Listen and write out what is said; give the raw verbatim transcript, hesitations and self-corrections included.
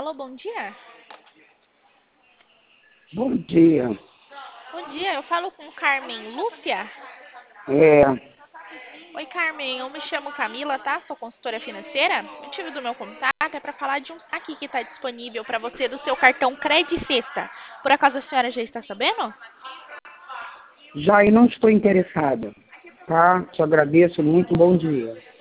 Alô, bom dia? Bom dia. Bom dia, eu falo com Carmen Lúcia. É, Oi, Carmen, eu me chamo Camila, tá? Sou consultora financeira. O motivo do meu contato é para falar de um saque que está disponível para você do seu cartão Cred Sexta. Por acaso a senhora já está sabendo? já e não estou interessada, tá? Te agradeço muito, bom dia.